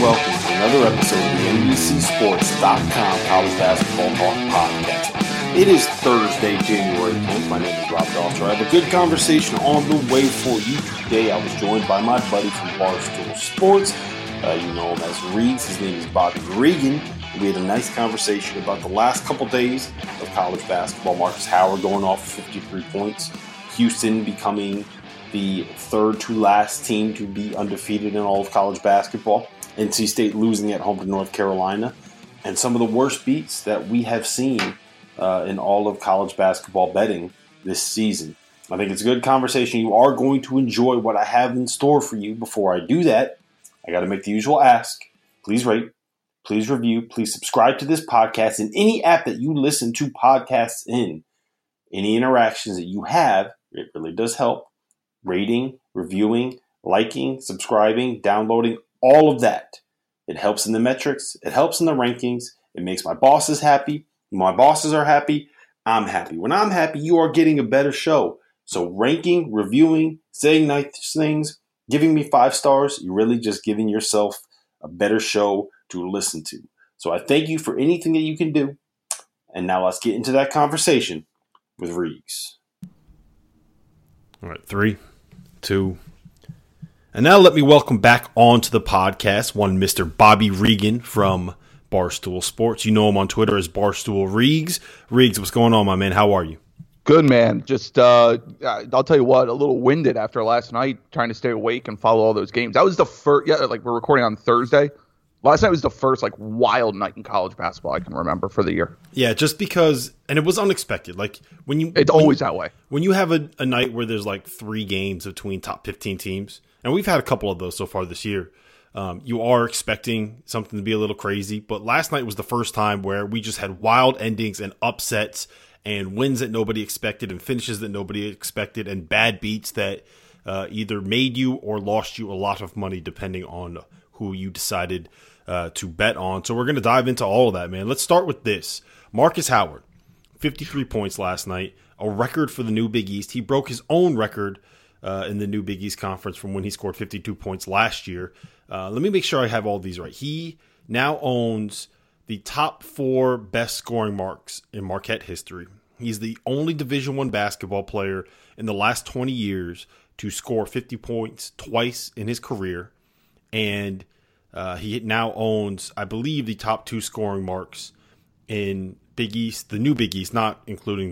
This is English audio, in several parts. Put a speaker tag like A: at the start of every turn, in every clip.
A: welcome to another episode of the NBCSports.com College Basketball Talk Podcast. It is Thursday, January 10th. My name is Rob Daltrey. I have a good conversation on the way for you today. I was joined by my buddy from Barstool Sports. You know him as Reegs. His name is Bobby Regan. We had a nice conversation about the last couple days of college basketball. Marcus Howard going off 53 points. Houston becoming the third to last team to be undefeated in all of college basketball. NC State losing at home to North Carolina. And some of the worst beats that we have seen in all of college basketball betting this season. I think it's a good conversation. You are going to enjoy what I have in store for you. Before I do that, I got to make the usual ask. Please rate, please review, please subscribe to this podcast in any app that you listen to podcasts in. Any interactions that you have, it really does help. Rating, reviewing, liking, subscribing, downloading, all of that. It helps in the metrics. It helps in the rankings. It makes my bosses happy. When my bosses are happy, I'm happy. When I'm happy, you are getting a better show. So ranking, reviewing, saying nice things, giving me 5 stars, you're really just giving yourself a better show to listen to. So I thank you for anything that you can do. And now let's get into that conversation with Reegs.
B: All right, 3, 2. And now let me welcome back onto the podcast one Mr. Bobby Regan from Barstool Sports. You know him on Twitter as Barstool Reegs. Reegs, what's going on, my man? How are you?
C: Good, man. Just, I'll tell you what, a little winded after last night, trying to stay awake and follow all those games. That was the first, we're recording on Thursday. Last night was the first, wild night in college basketball I can remember for the year.
B: Yeah, just because, and it was unexpected.
C: It's always that way.
B: When you have a night where there's 3 games between top 15 teams, and we've had a couple of those so far this year, you are expecting something to be a little crazy. But last night was the first time where we just had wild endings and upsets and wins that nobody expected and finishes that nobody expected and bad beats that either made you or lost you a lot of money depending on who you decided to bet on. So we're going to dive into all of that, man. Let's start with this. Marcus Howard, 53 points last night, a record for the new Big East. He broke his own record in the new Big East Conference from when he scored 52 points last year. Let me make sure I have all these right. He now owns the top 4 best scoring marks in Marquette history. He's the only Division I basketball player in the last 20 years to score 50 points twice in his career. And he now owns, I believe, the top 2 scoring marks in Big East, the new Big East, not including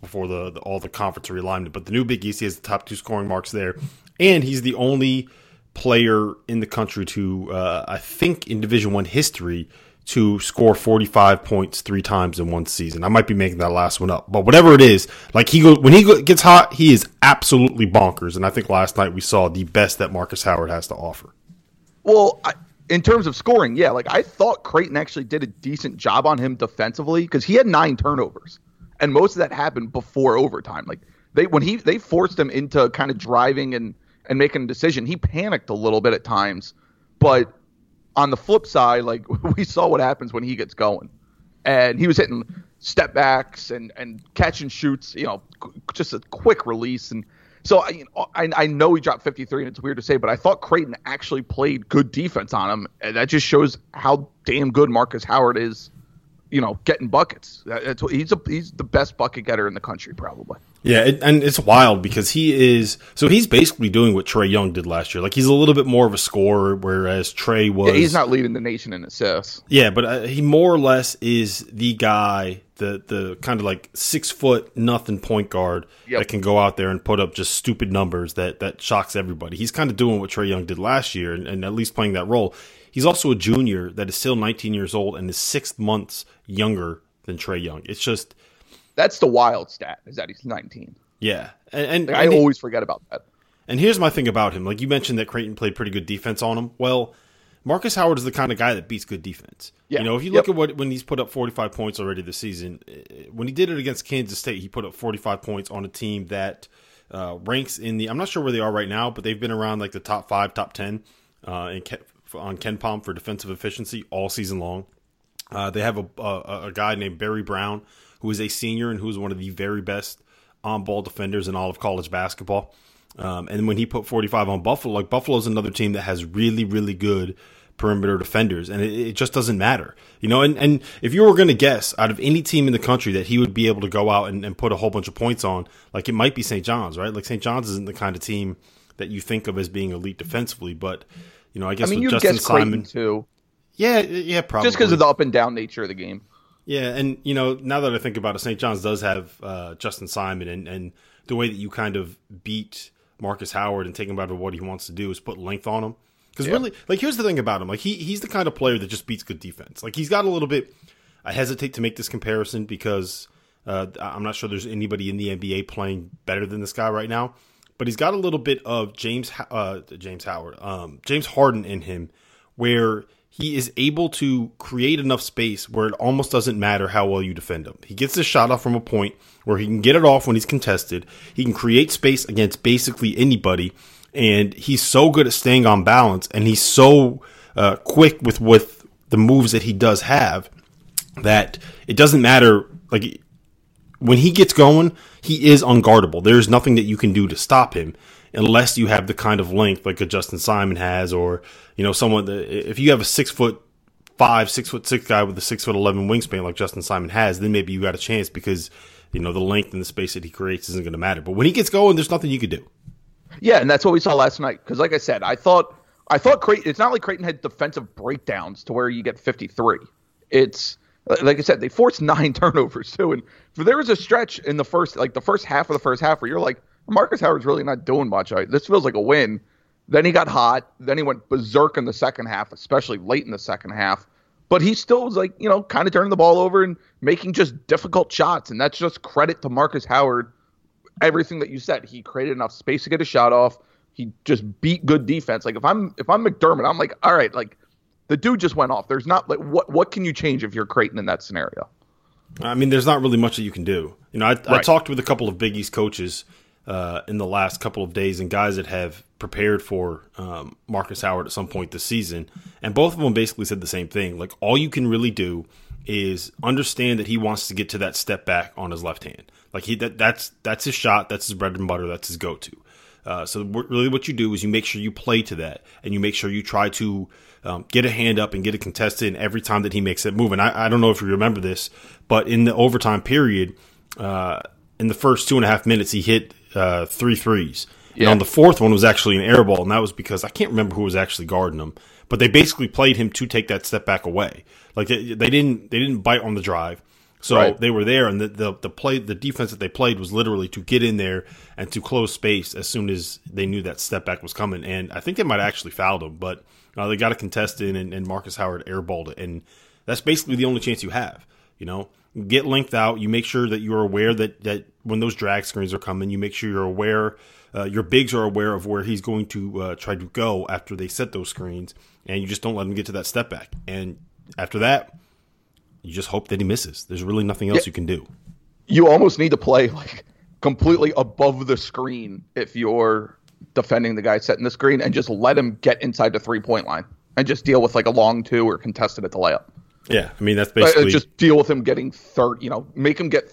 B: all the conference realignment, but the new Big East. He has the top 2 scoring marks there. And he's the only player in the country to, I think, in Division I history, to score 45 points 3 times in one season. I might be making that last one up, but whatever it is, when he gets hot, he is absolutely bonkers. And I think last night we saw the best that Marcus Howard has to offer.
C: Well, in terms of scoring, yeah, I thought Creighton actually did a decent job on him defensively because he had 9 turnovers, and most of that happened before overtime. They forced him into kind of driving and making a decision. He panicked a little bit at times, but on the flip side, we saw what happens when he gets going, and he was hitting step backs and catch and shoots, just a quick release. And so I know he dropped 53, and it's weird to say, but I thought Creighton actually played good defense on him, and that just shows how damn good Marcus Howard is, getting buckets. He's the best bucket getter in the country, probably.
B: Yeah, and it's wild because he's basically doing what Trae Young did last year. He's a little bit more of a scorer, whereas Trae was.
C: Yeah, he's not leading the nation in assists.
B: Yeah, but he more or less is the guy, the kind of 6 foot nothing point guard that can go out there and put up just stupid numbers that shocks everybody. He's kind of doing what Trae Young did last year and at least playing that role. He's also a junior that is still 19 years old and is 6 months younger than Trae Young. It's just.
C: That's the wild stat, is that he's 19.
B: Yeah. And
C: I always forget about that.
B: And here's my thing about him. You mentioned that Creighton played pretty good defense on him. Well, Marcus Howard is the kind of guy that beats good defense. Yeah. If you look at when he's put up 45 points already this season, when he did it against Kansas State, he put up 45 points on a team that ranks in the – I'm not sure where they are right now, but they've been around the top 5, top 10 on KenPom for defensive efficiency all season long. They have a guy named Barry Brown, who is a senior and who is one of the very best on-ball defenders in all of college basketball. And when he put 45 on Buffalo, Buffalo's another team that has really, really good perimeter defenders, and it just doesn't matter. And if you were going to guess out of any team in the country that he would be able to go out and put a whole bunch of points on, like it might be St. John's, right? Like St. John's isn't the kind of team that you think of as being elite defensively, but I guess with Justin Simon
C: too.
B: Yeah, probably.
C: Just because of the up and down nature of the game.
B: Yeah, and now that I think about it, St. John's does have Justin Simon, and the way that you kind of beat Marcus Howard and take him out of what he wants to do is put length on him. Because really, like, here's the thing about him. Like, he's the kind of player that just beats good defense. Like, he's got a little bit – I hesitate to make this comparison because I'm not sure there's anybody in the NBA playing better than this guy right now. But he's got a little bit of James Harden in him, where he is able to create enough space where it almost doesn't matter how well you defend him. He gets his shot off from a point where he can get it off when he's contested. He can create space against basically anybody. And he's so good at staying on balance, and he's so quick with the moves that he does have that it doesn't matter. Like, when he gets going, he is unguardable. There's nothing that you can do to stop him unless you have the kind of length like a Justin Simon has, or someone that, if you have a 6'5", 6'6" guy with a 6'11" wingspan like Justin Simon has, then maybe you got a chance because the length and the space that he creates isn't going to matter. But when he gets going, there's nothing you could do.
C: Yeah, and that's what we saw last night. Because, like I said, I thought Creighton. It's not like Creighton had defensive breakdowns to where you get 53. It's like I said, they forced 9 turnovers too. And there was a stretch in the first half of the first half where you're like, Marcus Howard's really not doing much. This feels like a win. Then he got hot. Then he went berserk in the second half, especially late in the second half. But he still was like, kind of turning the ball over and making just difficult shots. And that's just credit to Marcus Howard. Everything that you said, he created enough space to get a shot off. He just beat good defense. Like if I'm McDermott, I'm like, all right, like the dude just went off. There's not like what can you change if you're Creighton in that scenario?
B: I mean, there's not really much that you can do. I talked with a couple of Big East coaches in the last couple of days, and guys that have prepared for Marcus Howard at some point this season, and both of them basically said the same thing. Like, all you can really do is understand that he wants to get to that step back on his left hand. Like that's his shot, that's his bread and butter, that's his go-to. So really what you do is you make sure you play to that, and you make sure you try to get a hand up and get it contested in every time that he makes that move. And I don't know if you remember this, but in the overtime period, in the first 2.5 minutes, he hit 3 threes. Yeah. And on the fourth one was actually an air ball, and that was because I can't remember who was actually guarding him, but they basically played him to take that step back away. Like they didn't bite on the drive. So They were there, and the defense that they played was literally to get in there and to close space as soon as they knew that step back was coming. And I think they might have actually fouled him, but they got a contest in, and Marcus Howard airballed it, and that's basically the only chance you have. Get length out. You make sure that you're aware that when those drag screens are coming, you make sure you're aware. Your bigs are aware of where he's going to try to go after they set those screens, and you just don't let him get to that step back. And after that, you just hope that he misses. There's really nothing else you can do.
C: You almost need to play like completely above the screen if you're defending the guy setting the screen, and just let him get inside the 3-point line and just deal with like a long 2 or contested at the layup.
B: Yeah, I mean, that's basically
C: just deal with him getting 30. Make him get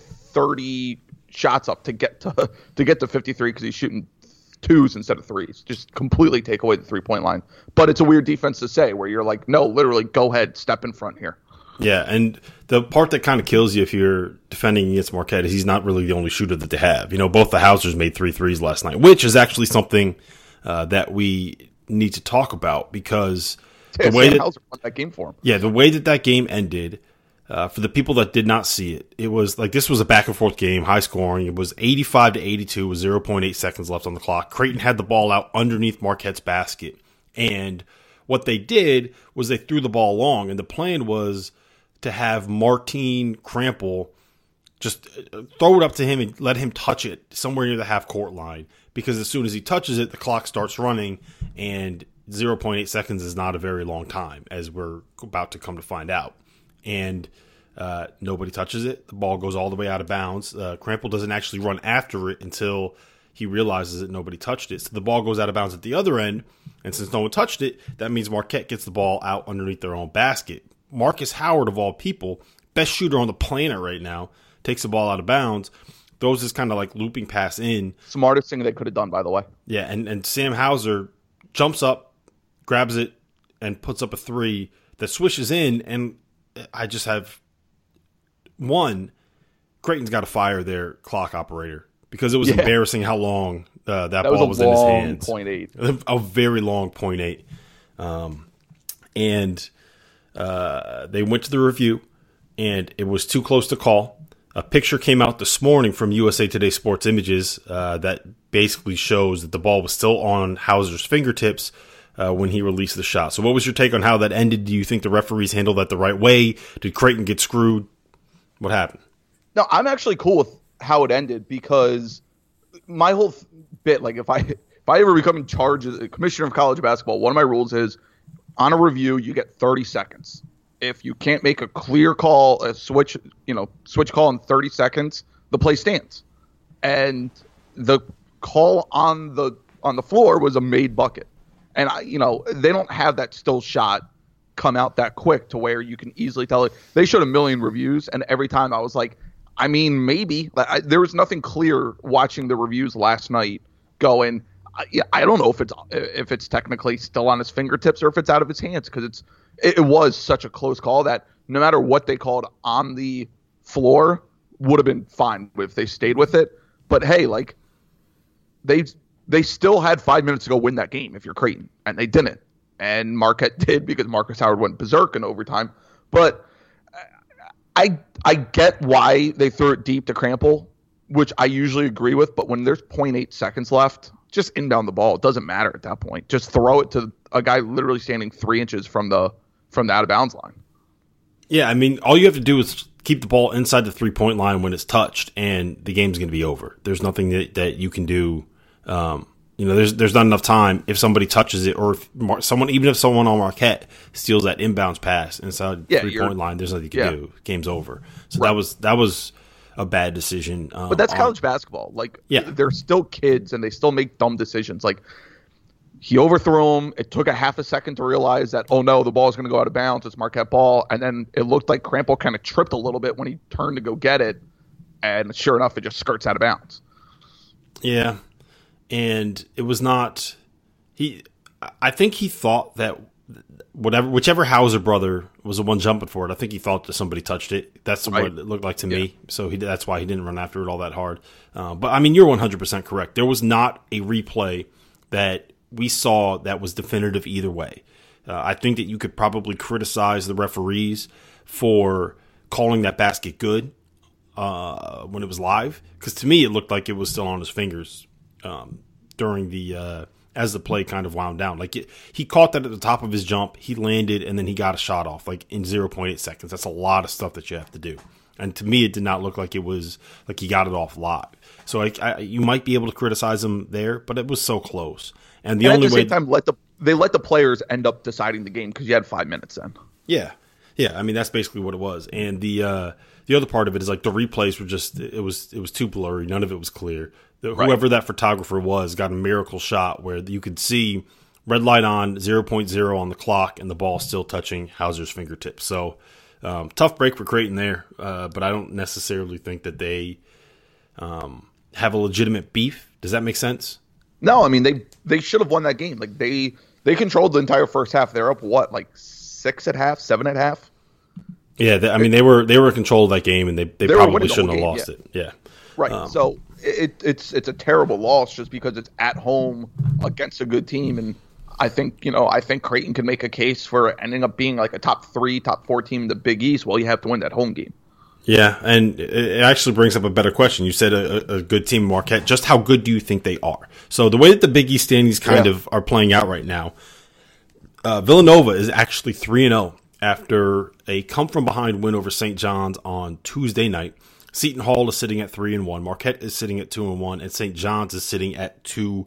C: 30 shots up to get to 53 because he's shooting 2s instead of 3s. Just completely take away the 3-point line. But it's a weird defense to say where you're like, no, literally, go ahead, step in front here.
B: Yeah, and the part that kind of kills you if you're defending against Marquette is he's not really the only shooter that they have. Both the Hausers made 3 threes last night, which is actually something that we need to talk about because the way that
C: Hauser won that game for him.
B: Yeah, the way that game ended, for the people that did not see it, it was like this was a back and forth game, high scoring. It was 85-82 with 0.8 seconds left on the clock. Creighton had the ball out underneath Marquette's basket, and what they did was they threw the ball long, and the plan was to have Martin Krampel just throw it up to him and let him touch it somewhere near the half-court line, because as soon as he touches it, the clock starts running, and 0.8 seconds is not a very long time, as we're about to come to find out. And nobody touches it. The ball goes all the way out of bounds. Krampel doesn't actually run after it until he realizes that nobody touched it. So the ball goes out of bounds at the other end, and since no one touched it, that means Marquette gets the ball out underneath their own basket. Marcus Howard, of all people, best shooter on the planet right now, takes the ball out of bounds, throws this kind of like looping pass in.
C: Smartest thing they could have done, by the way.
B: Yeah, and Sam Hauser jumps up, grabs it, and puts up a three that swishes in, and I just have one. Creighton's got to fire their clock operator because it was embarrassing how long that ball was in his hands.
C: 0.8.
B: A very long 0.8. And they went to the review, and it was too close to call. A picture came out this morning from USA Today Sports Images that basically shows that the ball was still on Hauser's fingertips when he released the shot. So what was your take on how that ended? Do you think the referees handled that the right way? Did Creighton get screwed? What happened?
C: No, I'm actually cool with how it ended because my whole bit, like if I ever become in charge as a commissioner of college basketball, one of my rules is on a review, you get 30 seconds. If you can't make a clear call, a switch call in 30 seconds, the play stands. And the call on the floor was a made bucket. And they don't have that still shot come out that quick to where you can easily tell it. They showed a million reviews, and every time I was like, I mean, maybe. There was nothing clear watching the reviews last night going, I don't know if it's technically still on his fingertips or if it's out of his hands, because it was such a close call that no matter what they called on the floor would have been fine if they stayed with it. But hey, like they still had 5 minutes to go win that game if you're Creighton, and they didn't. And Marquette did because Marcus Howard went berserk in overtime. But I get why they threw it deep to Crampel, which I usually agree with. But when there's 0.8 seconds left, just inbound the ball. It doesn't matter at that point. Just throw it to a guy literally standing 3 inches from the out of bounds line. Yeah,
B: I mean, all you have to do is keep the ball inside the 3-point line when it's touched, and the game's going to be over. There's nothing that you can do. There's not enough time if somebody touches it, or if someone on Marquette steals that inbounds pass inside the 3-point line. There's nothing you can do. Game's over. So
C: right.
B: that was a bad decision.
C: But that's college basketball. Like, they're still kids and they still make dumb decisions. Like, he overthrew him. It took a half a second to realize that, oh no, the ball is going to go out of bounds. It's Marquette ball. And then it looked like Crampel kind of tripped a little bit when he turned to go get it. And sure enough, it just skirts out of bounds.
B: Yeah. And it was not I think he thought that whichever Hauser brother was the one jumping for it, I think he thought that somebody touched it. That's what it looked like to me. So that's why he didn't run after it all that hard. But I mean, you're 100% correct. There was not a replay that we saw that was definitive either way. I think that you could probably criticize the referees for calling that basket good when it was live, because to me it looked like it was still on his fingers during the as the play kind of wound down. Like he caught that at the top of his jump, he landed, and then he got a shot off like in 0.8 seconds. That's a lot of stuff that you have to do. And to me, it did not look like it was like he got it off live. So you might be able to criticize him there, but it was so close. And the only way
C: at the same time, they let the players end up deciding the game because you had 5 minutes then.
B: Yeah. I mean, that's basically what it was. And the other part of it is like the replays were just it was too blurry. None of it was clear. Whoever that photographer was got a miracle shot where you could see red light on, 0.0 on the clock, and the ball still touching Hauser's fingertips. So tough break for Creighton there, but I don't necessarily think that they have a legitimate beef. Does that make sense?
C: No, I mean they should have won that game. Like they controlled the entire first half. They're up 6 at half, 7 at half.
B: Yeah, I mean they were in control of that game, and they probably shouldn't have lost it. Yeah,
C: right. So it's a terrible loss just because it's at home against a good team, and I think Creighton can make a case for ending up being like a top 3, top 4 team in the Big East. Well, you have to win that home game. Yeah,
B: and it actually brings up a better question. You said a good team, Marquette. Just how good do you think they are? So the way that the Big East standings kind of are playing out right now, Villanova is actually 3-0 after a come-from-behind win over St. John's on Tuesday night. Seton Hall is sitting at 3-1. Marquette is sitting at 2-1, and St. John's is sitting at 2-2.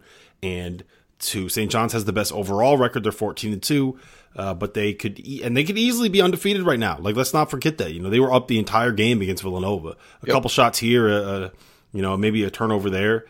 B: St. John's has the best overall record. They're 14-2. But they could easily be undefeated right now. Like, let's not forget that. They were up the entire game against Villanova. A couple shots here, maybe a turnover there,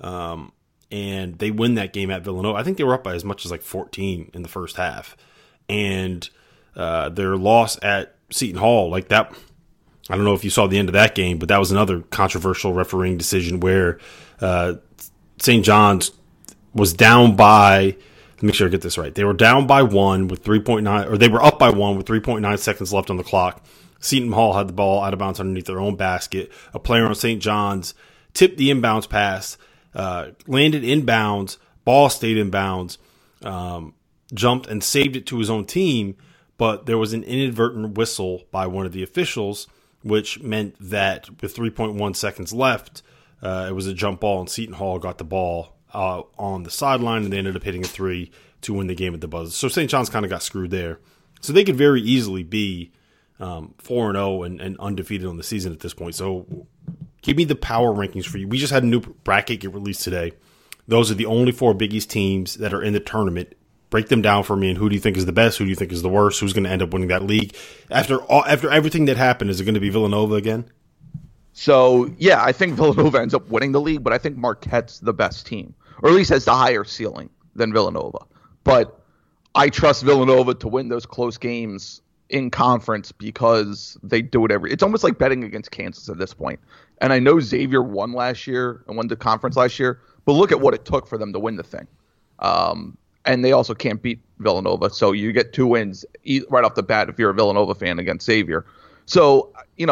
B: and they win that game at Villanova. I think they were up by as much as like 14 in the first half, and their loss at Seton Hall, like that. I don't know if you saw the end of that game, but that was another controversial refereeing decision where St. John's was down by make sure I get this right. They were down by 1 with 3.9, or they were up by 1 with 3.9 seconds left on the clock. Seton Hall had the ball out of bounds underneath their own basket. A player on St. John's tipped the inbounds pass, landed inbounds, ball stayed inbounds, jumped and saved it to his own team, but there was an inadvertent whistle by one of the officials, which meant that with 3.1 seconds left, it was a jump ball, and Seton Hall got the ball on the sideline, and they ended up hitting a 3 to win the game at the buzzer. So St. John's kind of got screwed there. So they could very easily be 4-0 and undefeated on the season at this point. So give me the power rankings for you. We just had a new bracket get released today. Those are the only 4 Big East teams that are in the tournament. Break them down for me, and who do you think is the best? Who do you think is the worst? Who's going to end up winning that league? After everything that happened, is it going to be Villanova again?
C: So, yeah, I think Villanova ends up winning the league, but I think Marquette's the best team, or at least has the higher ceiling than Villanova. But I trust Villanova to win those close games in conference because they do it it's almost like betting against Kansas at this point. And I know Xavier won last year and won the conference last year, but look at what it took for them to win the thing. And they also can't beat Villanova. So you get 2 wins right off the bat if you're a Villanova fan against Xavier. So,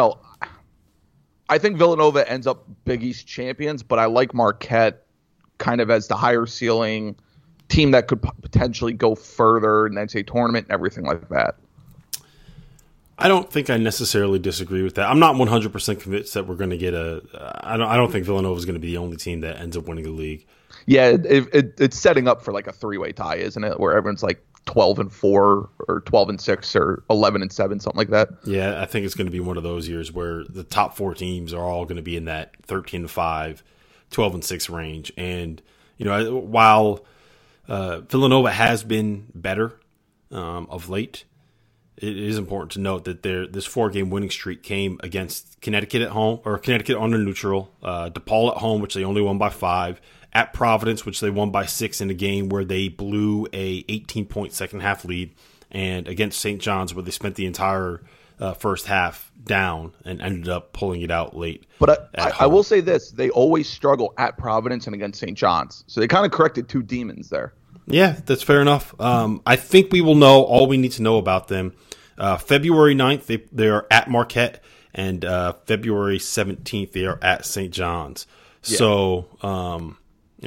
C: I think Villanova ends up Big East champions, but I like Marquette kind of as the higher ceiling team that could potentially go further in the NCAA tournament and everything like that.
B: I don't think I necessarily disagree with that. I'm not 100% convinced that we're going to get I don't think Villanova is going to be the only team that ends up winning the league.
C: Yeah, it's setting up for like a 3-way tie, isn't it? Where everyone's like 12-4 or 12-6 or 11-7, something like that.
B: Yeah, I think it's going to be one of those years where the top 4 teams are all going to be in that 13-5, 12-6 range. And while Villanova has been better of late, it is important to note that this 4-game winning streak came against Connecticut at home, or Connecticut on a neutral, DePaul at home, which they only won by 5, at Providence, which they won by 6 in a game where they blew a 18-point second half lead, and against St. John's, where they spent the entire first half down and ended up pulling it out late.
C: But I will say this, they always struggle at Providence and against St. John's. So they kind of corrected 2 demons there. Yeah,
B: that's fair enough. I think we will know all we need to know about them. February 9th, they are at Marquette, and February 17th, they are at St. John's. Yeah. So,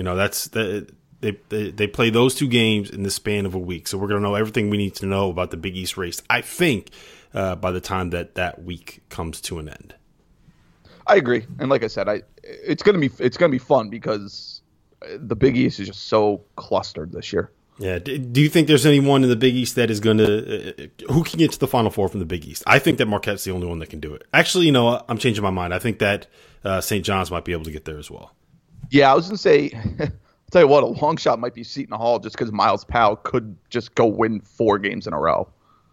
B: they play those 2 games in the span of a week. So we're going to know everything we need to know about the Big East race, I think, by the time that week comes to an end.
C: I agree. And like I said, it's going to be fun because the Big East is just so clustered this year.
B: Yeah. Do you think there's anyone in the Big East that is going to who can get to the Final Four from the Big East? I think that Marquette's the only one that can do it. Actually, you know what? I'm changing my mind. I think that St. John's might be able to get there as well.
C: Yeah, I was going to say, I'll tell you what, a long shot might be Seton Hall just because Miles Powell could just go win 4 games in a row.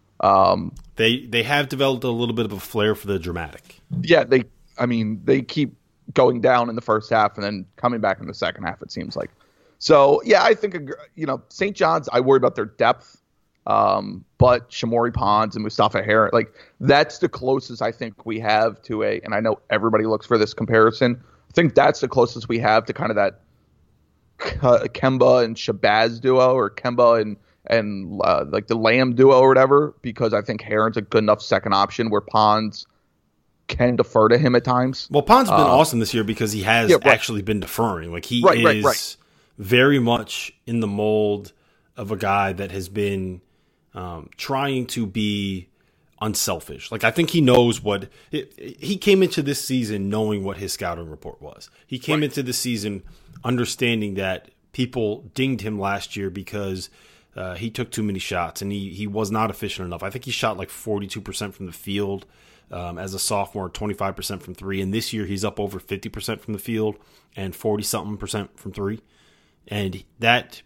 B: They have developed a little bit of a flair for the dramatic.
C: Yeah, they keep going down in the first half and then coming back in the second half, it seems like. So, yeah, I think, St. John's, I worry about their depth, but Shamori Pons and Mustafa Heron, that's the closest I think we have to and I know everybody looks for this comparison, I think that's the closest we have to kind of that Kemba and Shabazz duo, or Kemba and the Lamb duo or whatever, because I think Heron's a good enough second option where Pons can defer to him at times.
B: Well, Pons has been awesome this year because he has actually been deferring. He is very much in the mold of a guy that has been trying to be unselfish. I think he knows he came into this season knowing what his scouting report was. He came into the season understanding that people dinged him last year because he took too many shots and he was not efficient enough. I think he shot 42% from the field as a sophomore, 25% from 3. And this year he's up over 50% from the field and 40-something% from 3. And that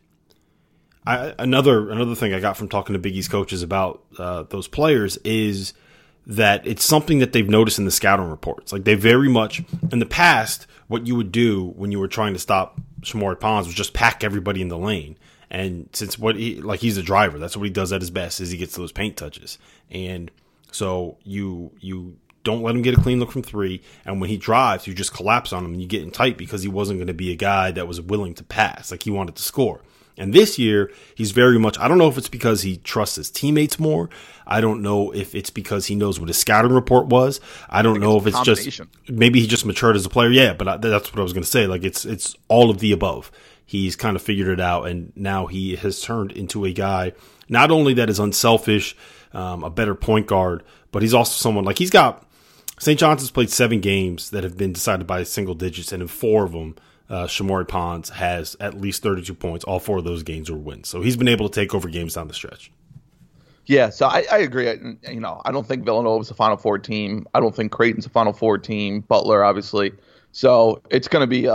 B: another thing I got from talking to Big East coaches about those players is that it's something that they've noticed in the scouting reports. They very much, in the past, what you would do when you were trying to stop Shamori Pons was just pack everybody in the lane. And since he's a driver, that's what he does at his best, is he gets those paint touches. And so you don't let him get a clean look from 3, and when he drives, you just collapse on him and you get in tight because he wasn't going to be a guy that was willing to pass. He wanted to score. And this year, he's very much, I don't know if it's because he trusts his teammates more. I don't know if it's because he knows what his scouting report was. I don't know if it's just, maybe he just matured as a player. Yeah, but that's what I was going to say. Like, it's all of the above. He's kind of figured it out, and now he has turned into a guy, not only that is unselfish, a better point guard, but he's also someone, like, he's got, St. John's has played 7 games that have been decided by single digits, and in 4 of them, Shamorie Ponds has at least 32 points. All 4 of those games were wins. So he's been able to take over games down the stretch.
C: Yeah, so I agree. I don't think Villanova's a Final Four team. I don't think Creighton's a Final Four team. Butler, obviously. So it's going to be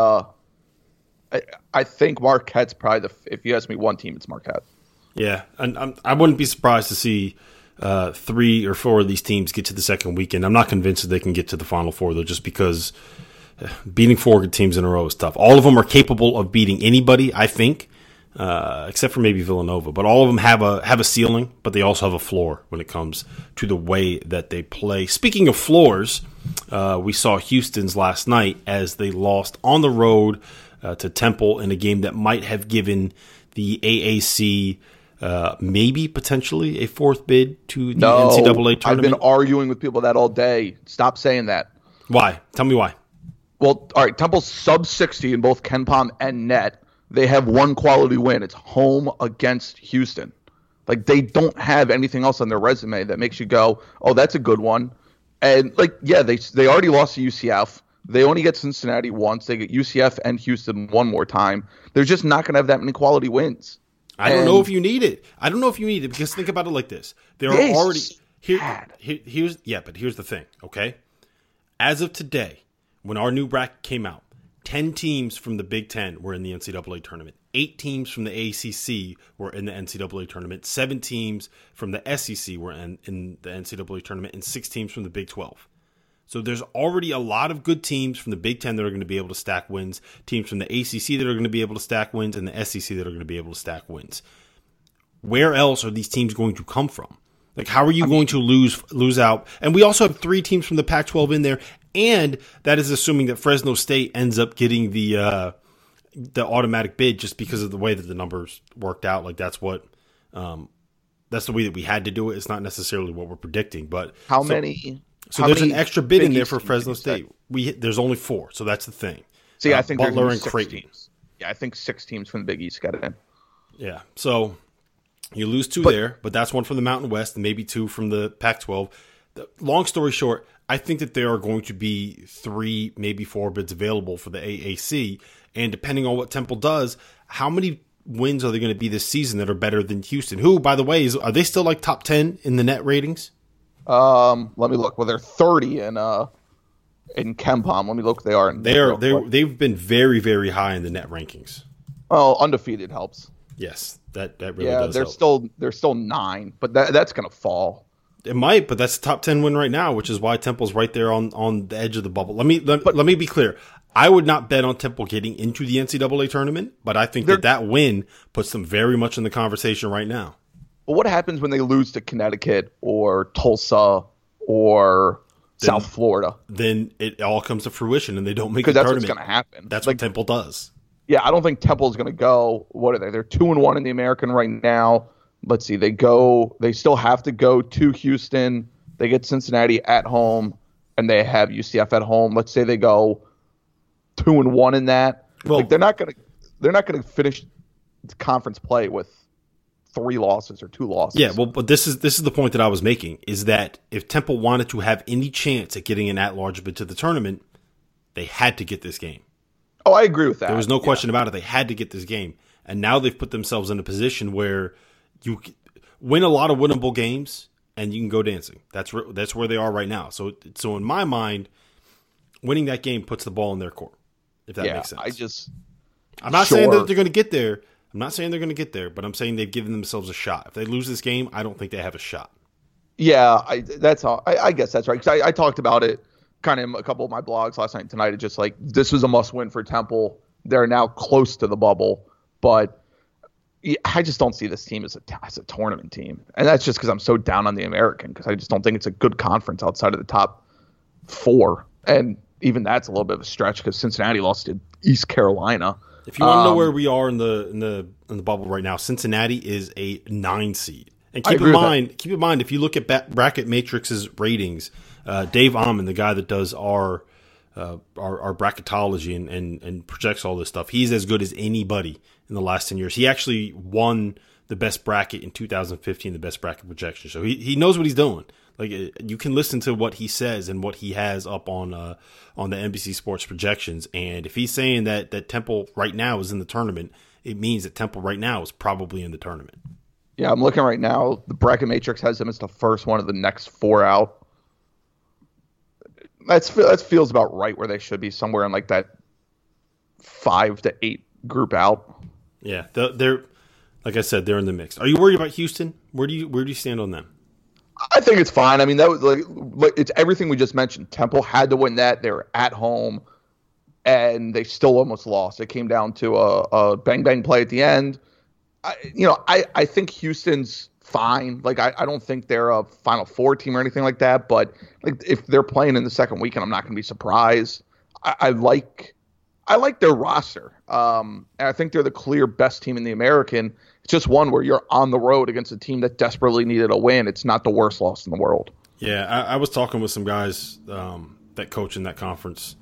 C: I think Marquette's probably if you ask me one team, it's Marquette.
B: Yeah, and I wouldn't be surprised to see 3 or 4 of these teams get to the second weekend. I'm not convinced that they can get to the Final Four, though, just because beating 4 good teams in a row is tough. All of them are capable of beating anybody, I think, except for maybe Villanova. But all of them have a ceiling, but they also have a floor when it comes to the way that they play. Speaking of floors, we saw Houston's last night as they lost on the road to Temple in a game that might have given the AAC maybe potentially a 4th bid to the NCAA tournament.
C: I've been arguing with people that all day. Stop saying that.
B: Why? Tell me why.
C: Well, all right, Temple's sub 60 in both KenPom and net. They have one quality win. It's home against Houston. Like, they don't have anything else on their resume that makes you go, oh, that's a good one. And, like, yeah, they already lost to UCF. They only get Cincinnati once. They get UCF and Houston one more time. They're just not going to have that many quality wins.
B: I don't know if you need it. Because think about it like this. There are already here's the thing, okay? As of today, when our new bracket came out, 10 teams from the Big Ten were in the NCAA tournament. 8 teams from the ACC were in the NCAA tournament. 7 teams from the SEC were in the NCAA tournament, and 6 teams from the Big 12. So there's already a lot of good teams from the Big Ten that are going to be able to stack wins, teams from the ACC that are going to be able to stack wins, and the SEC that are going to be able to stack wins. Where else are these teams going to come from? Like, how are you going to lose out? And we also have 3 teams from the Pac-12 in there, and that is assuming that Fresno State ends up getting the automatic bid just because of the way that the numbers worked out. Like, that's the way that we had to do it. It's not necessarily what we're predicting, but So there's an extra bid in there for Fresno State. There's only 4, so that's the thing.
C: See, I think
B: Butler
C: there's
B: and Creighton.
C: Teams. Yeah, I think 6 teams from the Big East got it in.
B: Yeah, so you lose 2 there, but that's 1 from the Mountain West and maybe 2 from the Pac-12. Long story short, I think that there are going to be 3, maybe 4 bids available for the AAC, and depending on what Temple does, how many wins are there going to be this season that are better than Houston? Who, by the way, are they still like top 10 in the net ratings?
C: Let me look. Well, they're 30 in KenPom. Let me look. They are.
B: They've been very, very high in the net rankings.
C: Oh, undefeated helps.
B: Yes, that really does.
C: They're still 9, but that's going to fall.
B: It might, but that's the top 10 win right now, which is why Temple's right there on the edge of the bubble. Let me be clear. I would not bet on Temple getting into the NCAA tournament, but I think that win puts them very much in the conversation right now.
C: But what happens when they lose to Connecticut or Tulsa or South Florida?
B: Then it all comes to fruition, and they don't make the tournament.
C: Because that's what's going to happen.
B: That's what Temple does.
C: Yeah, I don't think Temple is going to go. What are they? They're 2-1 in the American right now. Let's see. They still have to go to Houston. They get Cincinnati at home, and they have UCF at home. Let's say they go 2-1 in that. Well, they're not going to finish conference play with 3 losses or 2 losses.
B: Yeah, well, but this is the point that I was making, is that if Temple wanted to have any chance at getting an at-large bid to the tournament, they had to get this game.
C: Oh, I agree with that.
B: There was no question about it. They had to get this game. And now they've put themselves in a position where you win a lot of winnable games and you can go dancing. That's where they are right now. So in my mind, winning that game puts the ball in their court, if that makes sense. I'm not saying that they're going to get there. I'm not saying they're going to get there, but I'm saying they've given themselves a shot. If they lose this game, I don't think they have a shot.
C: Yeah, that's all. I guess that's right. Because I talked about it kind of in a couple of my blogs last night and tonight. It's just like, this was a must-win for Temple. They're now close to the bubble, but I just don't see this team as a tournament team. And that's just because I'm so down on the American, because I just don't think it's a good conference outside of the top 4. And even that's a little bit of a stretch because Cincinnati lost to East Carolina.
B: If you want to know where we are in the bubble right now, Cincinnati is a 9 seed. And keep in mind, if you look at Bracket Matrix's ratings, Dave Amon, the guy that does our bracketology and projects all this stuff, he's as good as anybody in the last 10 years. He actually won the best bracket in 2015, the best bracket projection. So he knows what he's doing. Like, you can listen to what he says and what he has up on the NBC Sports projections. And if he's saying that Temple right now is in the tournament, it means that Temple right now is probably in the tournament.
C: Yeah, I'm looking right now. The Bracket Matrix has them as the first one of the next 4 out. That feels about right where they should be, somewhere in like that 5 to 8 group out.
B: Yeah, they're like I said, they're in the mix. Are you worried about Houston? Where do you stand on them?
C: I think it's fine. I mean, that was like it's everything we just mentioned. Temple had to win that. They were at home, and they still almost lost. It came down to a bang play at the end. I think Houston's fine. Like, I don't think they're a Final Four team or anything like that. But like, if they're playing in the second weekend, I'm not going to be surprised. I like their roster. And I think they're the clear best team in the American. It's just one where you're on the road against a team that desperately needed a win. It's not the worst loss in the world.
B: Yeah, I was talking with some guys that coach in that conference,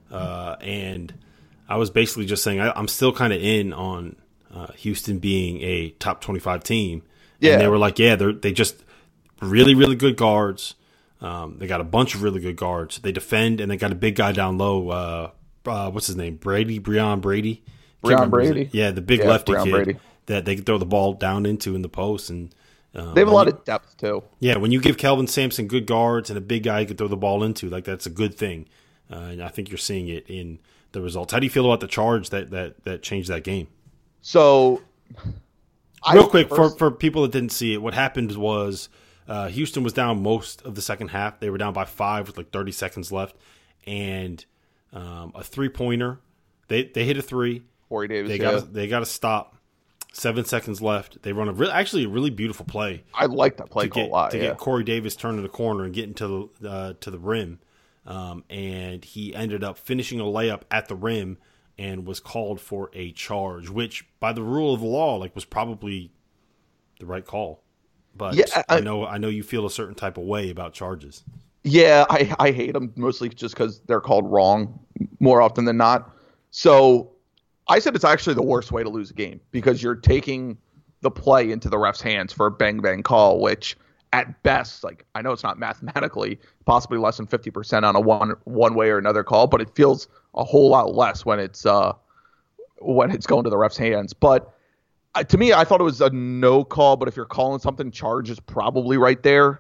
B: and I was basically just saying I'm still kind of in on Houston being a top 25 team.
C: Yeah.
B: And they were like, yeah, they just really, really good guards. They got a bunch of really good guards. They defend, and they got a big guy down low. What's his name? Breon Brady?
C: Breon Brady?
B: Yeah, the big lefty
C: Breon
B: kid
C: Brady.
B: That they can throw the ball down into in the post. And
C: they have a lot of depth, too.
B: Yeah, when you give Kelvin Sampson good guards and a big guy you can throw the ball into, like, that's a good thing. And I think you're seeing it in the results. How do you feel about the charge that changed that game?
C: So,
B: real quick, for people that didn't see it, what happened was Houston was down most of the second half. They were down by 5 with like 30 seconds left. And a three-pointer, they hit a three.
C: Corey Davis,
B: they got to stop. 7 seconds left. They run a really beautiful play.
C: I like that play call a lot.
B: To get Corey Davis turning the corner and getting to the rim, and he ended up finishing a layup at the rim and was called for a charge, which by the rule of the law, like, was probably the right call. But yeah, I know you feel a certain type of way about charges.
C: Yeah, I hate them mostly just because they're called wrong more often than not. So I said it's actually the worst way to lose a game because you're taking the play into the ref's hands for a bang call, which at best, like, I know it's not mathematically possibly less than 50% on a one way or another call, but it feels a whole lot less when it's going to the ref's hands. But to me, I thought it was a no call, but if you're calling something, charge is probably right there.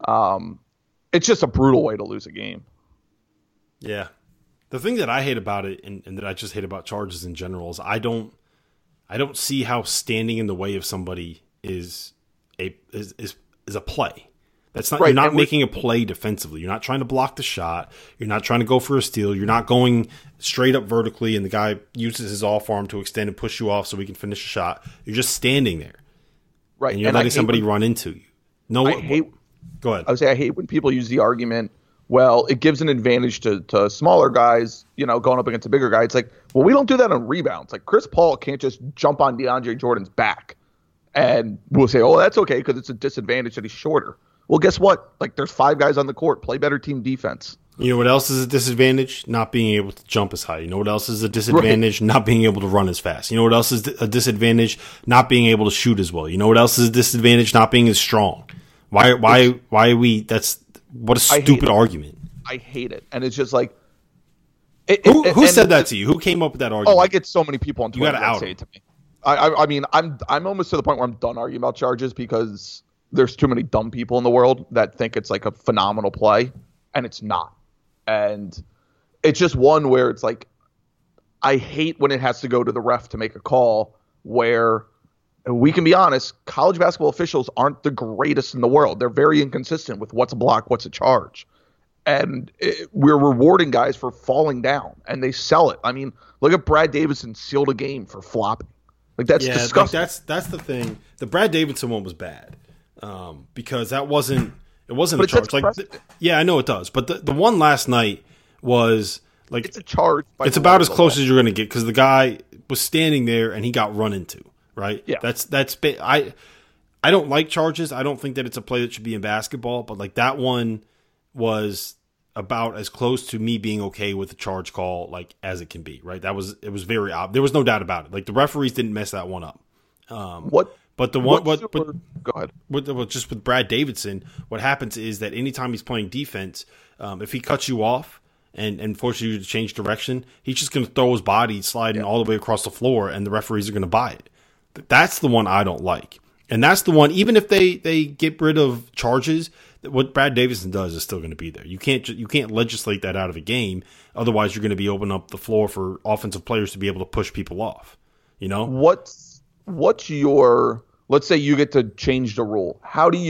C: It's just a brutal way to lose a game.
B: Yeah. The thing that I hate about it, and that I just hate about charges in general, is I don't see how standing in the way of somebody is a play. That's not right. You're not making a play defensively. You're not trying to block the shot. You're not trying to go for a steal. You're not going straight up vertically, and the guy uses his off arm to extend and push you off so we can finish a shot. You're just standing there,
C: right?
B: And you're letting somebody run into you. No, go ahead.
C: I would say I hate when people use the argument, well, it gives an advantage to smaller guys, going up against a bigger guy. It's like, well, we don't do that on rebounds. Like, Chris Paul can't just jump on DeAndre Jordan's back and we'll say, oh, that's okay because it's a disadvantage that he's shorter. Well, guess what? Like, there's 5 guys on the court. Play better team defense.
B: You know what else is a disadvantage? Not being able to jump as high. You know what else is a disadvantage? Right. Not being able to run as fast. You know what else is a disadvantage? Not being able to shoot as well. You know what else is a disadvantage? Not being as strong. Why are we? That's what a stupid argument.
C: I hate it, and it's just like
B: who said that to you? Who came up with that argument?
C: Oh, I get so many people on Twitter
B: that
C: say it to me. I mean, I'm almost to the point where I'm done arguing about charges because there's too many dumb people in the world that think it's like a phenomenal play, and it's not. And it's just one where it's like, I hate when it has to go to the ref to make a call where we can be honest, college basketball officials aren't the greatest in the world. They're very inconsistent with what's a block, what's a charge. And we're rewarding guys for falling down, and they sell it. I mean, look at Brad Davison sealed a game for flopping. Like, that's disgusting.
B: Like that's the thing. The Brad Davidson one was bad because it wasn't a charge. Like, I know it does, but the one last night was like
C: it's a charge.
B: It's about as close as you're going to get because the guy was standing there and he got run into, right?
C: Yeah.
B: I don't like charges. I don't think that it's a play that should be in basketball, but like that one was about as close to me being okay with the charge call like as it can be, right? It was very obvious. There was no doubt about it. Like the referees didn't mess that one up. Go ahead. With Brad Davidson, what happens is that anytime he's playing defense, if he cuts you off and forces you to change direction, he's just going to throw his body sliding all the way across the floor, and the referees are going to buy it. That's the one I don't like. And that's the one, even if they get rid of charges, what Brad Davidson does is still going to be there. You can't legislate that out of a game. Otherwise, you're going to be opening up the floor for offensive players to be able to push people off. You know?
C: What's your, let's say you get to change the rule.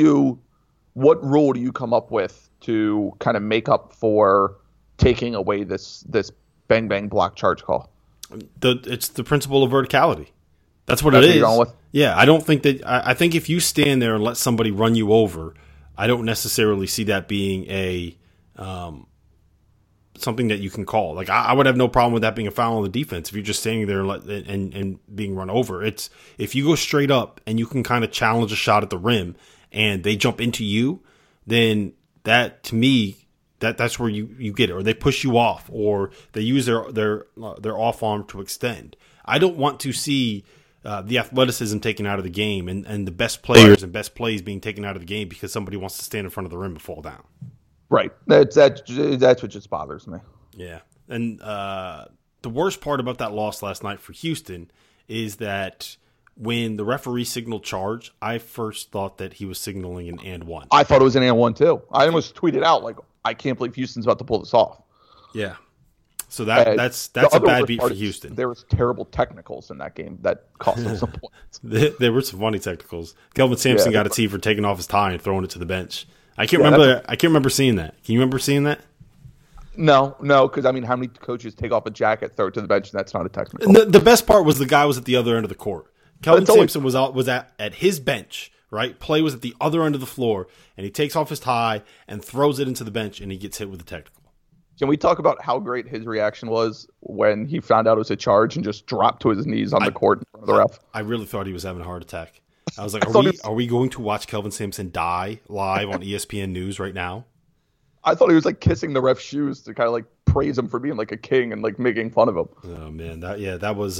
C: What rule do you come up with to kind of make up for taking away this bang bang block charge call?
B: It's the principle of verticality. That's what it is. You're going with? Yeah, I don't think that. I think if you stand there and let somebody run you over, I don't necessarily see that being a something that you can call. Like I would have no problem with that being a foul on the defense if you're just standing there and being run over. It's if you go straight up and you can kind of challenge a shot at the rim and they jump into you, then that to me that's where you get it, or they push you off, or they use their off arm to extend. I don't want to see the athleticism taken out of the game and the best players and best plays being taken out of the game because somebody wants to stand in front of the rim and fall down.
C: Right. That's what just bothers me.
B: Yeah. And the worst part about that loss last night for Houston is that when the referee signaled charge, I first thought that he was signaling an and one.
C: I thought it was an and one too. I almost tweeted out like, I can't believe Houston's about to pull this off.
B: Yeah. So that's a bad beat for Houston.
C: There was terrible technicals in that game that cost them some points.
B: There were some funny technicals. Kelvin Sampson got a tee for taking off his tie and throwing it to the bench. I can't remember seeing that. Can you remember seeing that?
C: No, because I mean, how many coaches take off a jacket, throw it to the bench, and that's not a technical?
B: The best part was the guy was at the other end of the court. Kelvin Sampson was at his bench, right? Play was at the other end of the floor, and he takes off his tie and throws it into the bench, and he gets hit with a technical.
C: Can we talk about how great his reaction was when he found out it was a charge and just dropped to his knees on the court in front of the ref?
B: I really thought he was having a heart attack. I was like, are we going to watch Kelvin Sampson die live on ESPN News right now?
C: I thought he was like kissing the ref's shoes to kind of like praise him for being like a king and like making fun of him.
B: Oh man, that was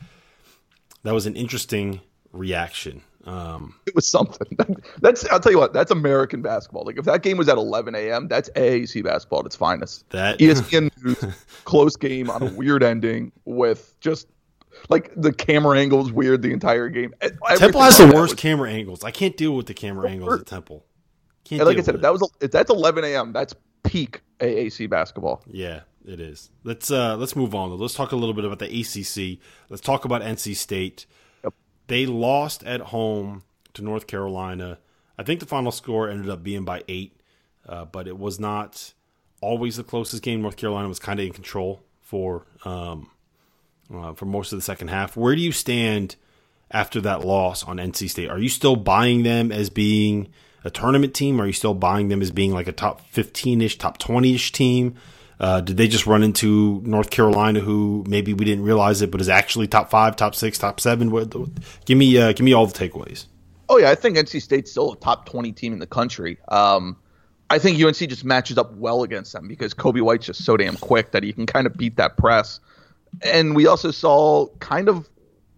B: an interesting reaction.
C: It was something. I'll tell you what, that's American basketball. Like if that game was at 11 a.m., that's AAC basketball at its finest.
B: That
C: ESPN News, close game on a weird ending with just like the camera angle was weird the entire game.
B: Temple has the worst camera angles. I can't deal with the camera angles at Temple.
C: And like I said, if that's 11 a.m., that's peak AAC basketball.
B: Yeah, it is. Let's move on. Let's talk a little bit about the ACC. Let's talk about NC State.
C: Yep.
B: They lost at home to North Carolina. I think the final score ended up being by 8, but it was not always the closest game. North Carolina was kind of in control for most of the second half. Where do you stand after that loss on NC State? Are you still buying them as being a tournament team? Are you still buying them as being like a top 15-ish, top 20-ish team? Did they just run into North Carolina, who maybe we didn't realize it, but is actually top 5, top 6, top 7? Give me all the takeaways.
C: Oh yeah, I think NC State's still a top 20 team in the country. I think UNC just matches up well against them because Kobe White's just so damn quick that he can kind of beat that press. And we also saw kind of,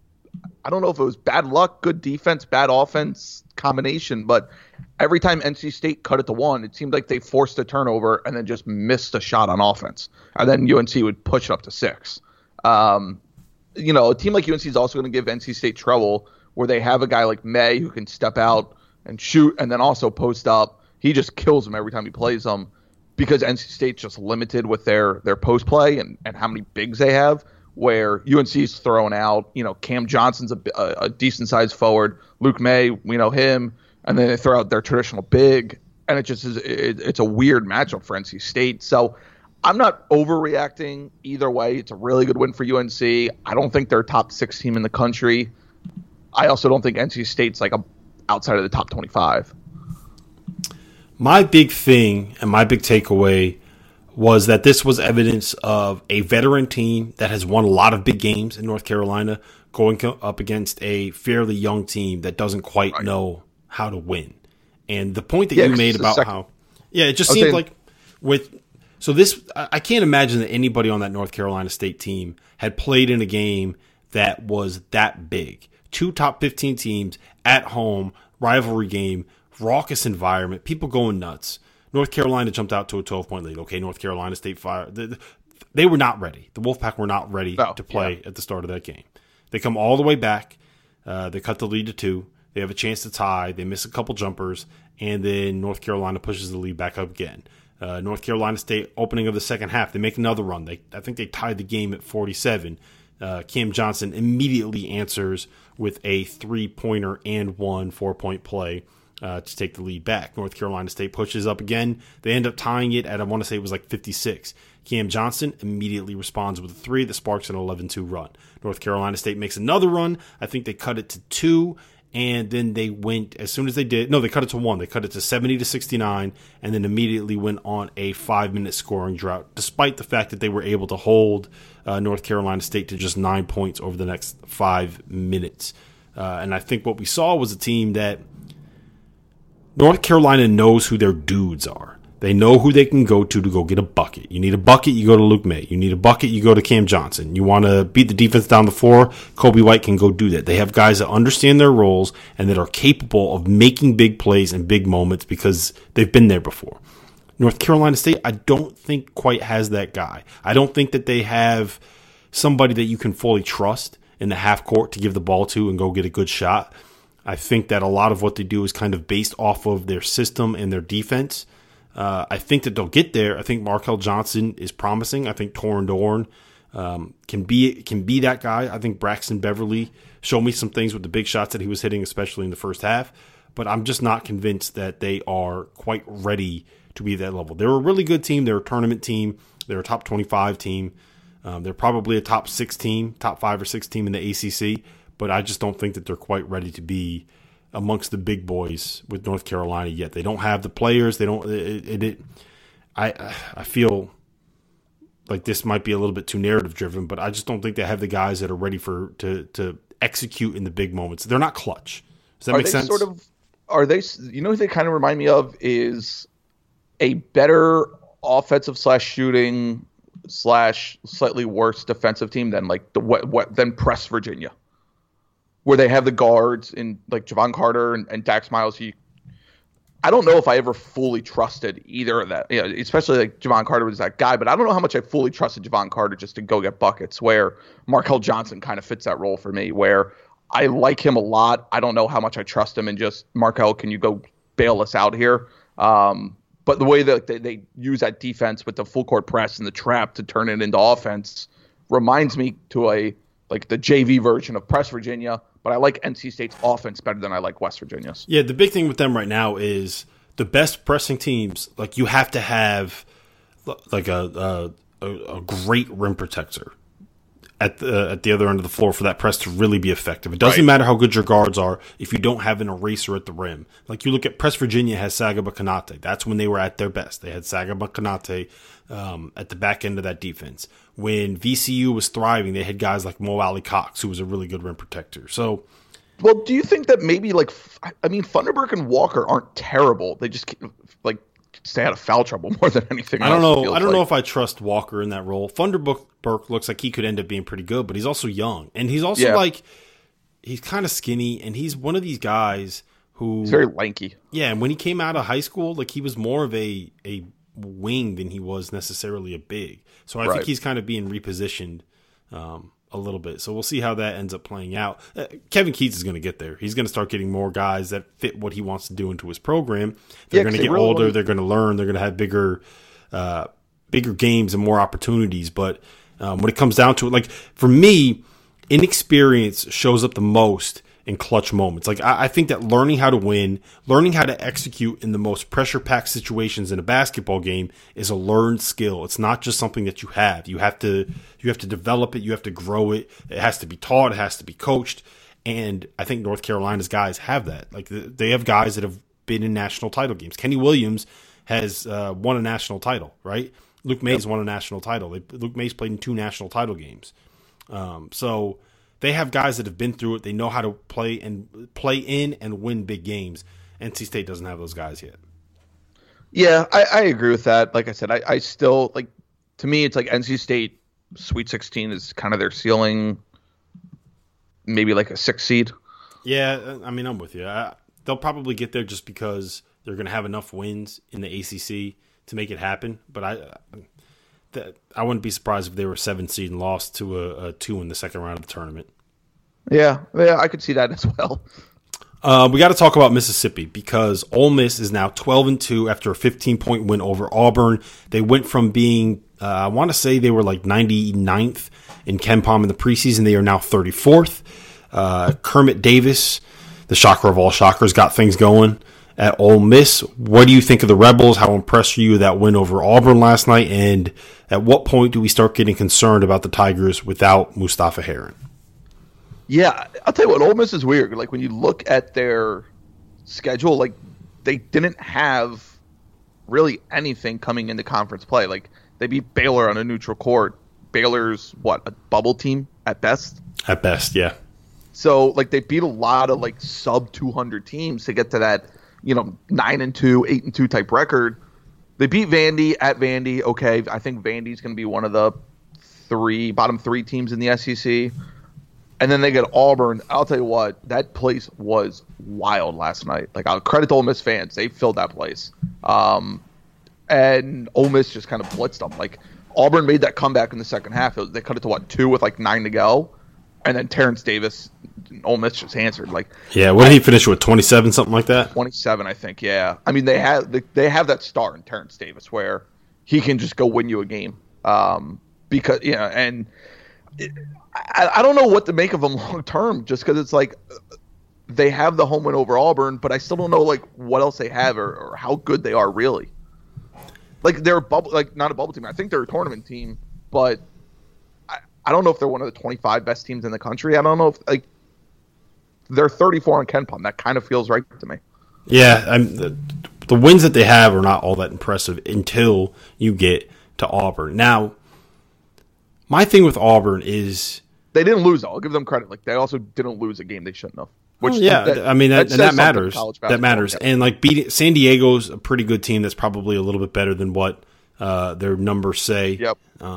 C: I don't know if it was bad luck, good defense, bad offense combination, but every time NC State cut it to 1, it seemed like they forced a turnover and then just missed a shot on offense. And then UNC would push it up to 6. A team like UNC is also going to give NC State trouble where they have a guy like May who can step out and shoot and then also post up. He just kills them every time he plays them because NC State's just limited with their post play and how many bigs they have. Where UNC's throwing out, Cam Johnson's a decent-sized forward. Luke May, we know him. And then they throw out their traditional big. And it just is it's a weird matchup for NC State. So I'm not overreacting either way. It's a really good win for UNC. I don't think they're a top 6 team in the country. I also don't think NC State's like outside of the top 25.
B: My big thing and my big takeaway was that this was evidence of a veteran team that has won a lot of big games in North Carolina going up against a fairly young team that doesn't quite know how to win. And the point that you made about how, it just seemed like I can't imagine that anybody on that North Carolina State team had played in a game that was that big. 2 top 15 teams at home, rivalry game, raucous environment, people going nuts. North Carolina jumped out to a 12-point lead. Okay, North Carolina State fire. They were not ready. The Wolfpack were not ready to play at the start of that game. They come all the way back. They cut the lead to 2. They have a chance to tie. They miss a couple jumpers, and then North Carolina pushes the lead back up again. North Carolina State, opening of the second half, they make another run. I think they tied the game at 47. Cam Johnson immediately answers with a 3-pointer and 1 4-point play to take the lead back. North Carolina State pushes up again. They end up tying it at, I want to say it was like 56. Cam Johnson immediately responds with a 3 that sparks an 11-2 run. North Carolina State makes another run. I think they cut it to 2, and then they went, as soon as they did, no, they cut it to 1. They cut it to 70-69, and then immediately went on a 5-minute scoring drought, despite the fact that they were able to hold North Carolina State to just 9 points over the next 5 minutes. And I think what we saw was a team that North Carolina knows who their dudes are. They know who they can go to go get a bucket. You need a bucket, you go to Luke May. You need a bucket, you go to Cam Johnson. You want to beat the defense down the floor, Kobe White can go do that. They have guys that understand their roles and that are capable of making big plays and big moments because they've been there before. North Carolina State, I don't think quite has that guy. I don't think that they have somebody that you can fully trust in the half court to give the ball to and go get a good shot. I think that a lot of what they do is kind of based off of their system and their defense. I think that they'll get there. I think Markel Johnson is promising. I think Torin Dorn can be that guy. I think Braxton Beverly showed me some things with the big shots that he was hitting, especially in the first half. But I'm just not convinced that they are quite ready to be at that level. They're a really good team. They're a tournament team. They're a top 25 team. They're probably a top 6 team, top 5 or 6 team in the ACC. But I just don't think that they're quite ready to be amongst the big boys with North Carolina yet. They don't have the players. They don't. I feel like this might be a little bit too narrative driven, but I just don't think they have the guys that are ready to execute in the big moments. They're not clutch. Does that make sense?
C: Are they? You know who they kind of remind me of is a better offensive / shooting / slightly worse defensive team than like than Press Virginia, where they have the guards in like Javon Carter and Dax Miles. I don't know if I ever fully trusted either of that. You know, especially like Javon Carter was that guy, but I don't know how much I fully trusted Javon Carter just to go get buckets, where Markel Johnson kind of fits that role for me, where I like him a lot. I don't know how much I trust him, and just, Markel, can you go bail us out here? But the way that they use that defense with the full court press and the trap to turn it into offense reminds me to like the JV version of Press Virginia, but I like NC State's offense better than I like West Virginia's.
B: Yeah, the big thing with them right now is the best pressing teams, like you have to have like a great rim protector at the other end of the floor for that press to really be effective. It doesn't matter how good your guards are if you don't have an eraser at the rim. Like you look at Press Virginia has Sagaba Konate. That's when they were at their best. They had Sagaba Konate at the back end of that defense. When VCU was thriving, they had guys like Mo Ali Cox, who was a really good rim protector. So,
C: well, do you think that maybe Thunderburk and Walker aren't terrible? They just like stay out of foul trouble more than anything else.
B: I don't know if I trust Walker in that role. Thunderburk looks like he could end up being pretty good, but he's also young, and he's also he's kind of skinny, and he's one of these guys who
C: he's very lanky.
B: Yeah, and when he came out of high school, like he was more of a wing than he was necessarily a big. So I think he's kind of being repositioned a little bit. So we'll see how that ends up playing out. Kevin Keatts is going to get there. He's going to start getting more guys that fit what he wants to do into his program. They're going to get older. They're going to learn. They're going to have bigger games and more opportunities. But when it comes down to it, like for me, inexperience shows up the most in clutch moments. Like I think that learning how to win, learning how to execute in the most pressure-packed situations in a basketball game is a learned skill. It's not just something that you have. You have to develop it. You have to grow it. It has to be taught. It has to be coached. And I think North Carolina's guys have that. Like they have guys that have been in national title games. Kenny Williams has won a national title, right? Luke Mays won a national title. Luke Mays played in 2 national title games. So they have guys that have been through it. They know how to play in and win big games. NC State doesn't have those guys yet.
C: Yeah, I agree with that. Like I said, I still like, to me, it's like NC State Sweet 16 is kind of their ceiling, maybe like a 6 seed.
B: Yeah, I mean, I'm with you. They'll probably get there just because they're going to have enough wins in the ACC to make it happen. But I wouldn't be surprised if they were 7 seed and lost to a 2 in the second round of the tournament.
C: Yeah, I could see that as well.
B: We got to talk about Mississippi because Ole Miss is now 12-2 after a 15-point win over Auburn. They went from being, I want to say they were like 99th in KenPom in the preseason. They are now 34th. Kermit Davis, the shocker of all shockers, got things going at Ole Miss. What do you think of the Rebels? How impressed were you with that win over Auburn last night? And at what point do we start getting concerned about the Tigers without Mustafa Heron?
C: Yeah, I'll tell you what, Ole Miss is weird. Like, when you look at their schedule, like, they didn't have really anything coming into conference play. Like, they beat Baylor on a neutral court. Baylor's, a bubble team at best? At best,
B: yeah.
C: So, like, they beat a lot of, like, sub-200 teams to get to that, 9-2, 8-2 type record. They beat Vandy at Vandy. Okay, I think Vandy's going to be one of the bottom 3 teams in the SEC. And then they get Auburn. I'll tell you what, that place was wild last night. Like, I'll credit to Ole Miss fans. They filled that place. And Ole Miss just kind of blitzed them. Like, Auburn made that comeback in the second half. They cut it to 2 with 9 to go. And then Terrence Davis, Ole Miss just answered.
B: Yeah, what did he finish with, 27, something like that?
C: 27, I think, yeah. I mean, they have that star in Terrence Davis where he can just go win you a game. Because, and I don't know what to make of them long term, just because it's like they have the home win over Auburn, but I still don't know what else they have or how good they are really. Like, they're not a bubble team. I think they're a tournament team, but I don't know if they're one of the 25 best teams in the country. I don't know if they're 34 on KenPom. That kind of feels right to me.
B: Yeah, the wins that they have are not all that impressive until you get to Auburn. Now, my thing with Auburn is
C: they didn't lose, though. I'll give them credit. Like, they also didn't lose a game they shouldn't have.
B: Which, that matters. That matters. And beating San Diego's a pretty good team that's probably a little bit better than what their numbers say.
C: Yep.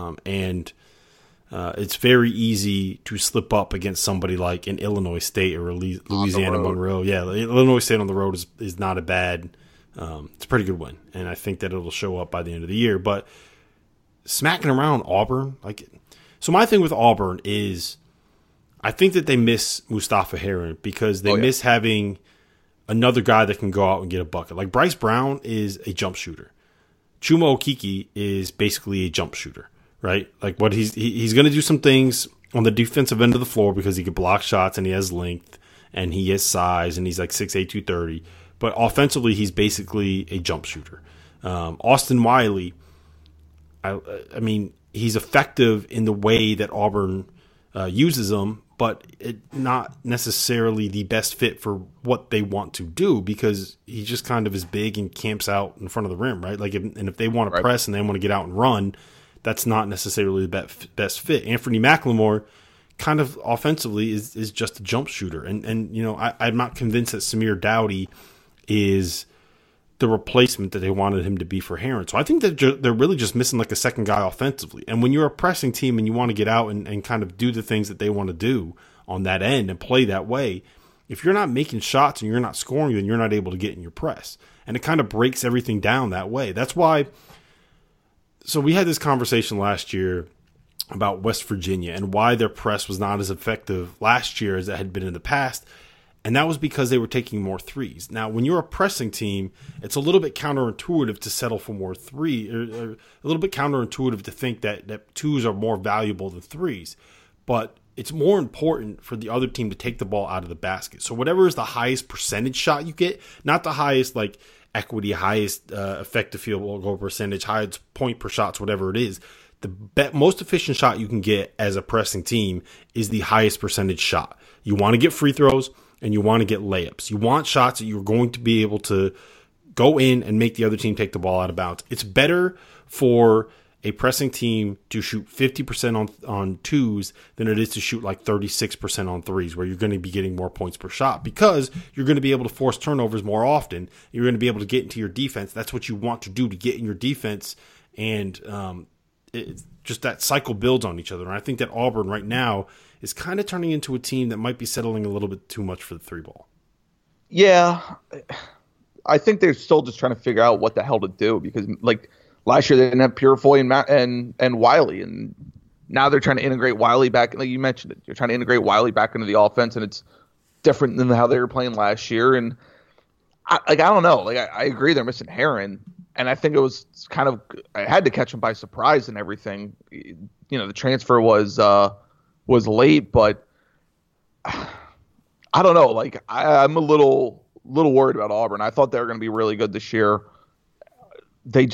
B: It's very easy to slip up against somebody like an Illinois State or Louisiana Monroe. Yeah, Illinois State on the road is not a bad. It's a pretty good win, and I think that it'll show up by the end of the year. But smacking around Auburn, so my thing with Auburn is I think that they miss Mustafa Heron because they miss having another guy that can go out and get a bucket. Like, Bryce Brown is a jump shooter. Chuma Okeke is basically a jump shooter, right? Like, what he's going to do some things on the defensive end of the floor because he can block shots and he has length and he has size and he's like 6'8", 230. But offensively, he's basically a jump shooter. Austin Wiley, I mean, he's effective in the way that Auburn uses him, but not necessarily the best fit for what they want to do because he just kind of is big and camps out in front of the rim, right? If they want to press and they want to get out and run, that's not necessarily the best fit. Anthony McLemore kind of offensively is just a jump shooter. And I'm not convinced that Samir Dowdy is the replacement that they wanted him to be for Heron. So I think that they're really just missing a second guy offensively. And when you're a pressing team and you want to get out and kind of do the things that they want to do on that end and play that way, if you're not making shots and you're not scoring, then you're not able to get in your press. And it kind of breaks everything down that way. That's why. So we had this conversation last year about West Virginia and why their press was not as effective last year as it had been in the past. And that was because they were taking more threes. Now, when you're a pressing team, it's a little bit counterintuitive to settle for more three, or a little bit counterintuitive to think that twos are more valuable than threes. But it's more important for the other team to take the ball out of the basket. So whatever is the highest percentage shot you get, not the highest equity, highest effective field goal percentage, highest point per shots, whatever it is, the most efficient shot you can get as a pressing team is the highest percentage shot. You want to get free throws and you want to get layups. You want shots that you're going to be able to go in and make the other team take the ball out of bounds. It's better for a pressing team to shoot 50% on twos than it is to shoot like 36% on threes, where you're going to be getting more points per shot because you're going to be able to force turnovers more often. You're going to be able to get into your defense. That's what you want to do, to get in your defense. And just that cycle builds on each other. And I think that Auburn right now is kind of turning into a team that might be settling a little bit too much for the three ball.
C: Yeah. I think they're still just trying to figure out what the hell to do because, like, last year they didn't have Purifoy and Wiley, and now they're trying to integrate Wiley back. Like you mentioned it, you're trying to integrate Wiley back into the offense, and it's different than how they were playing last year. And I don't know. Like I agree they're missing Heron, and I think it was kind of I had to catch him by surprise and everything. You know, the transfer was late, but I don't know. Like I'm a little worried about Auburn. I thought they were going to be really good this year. They're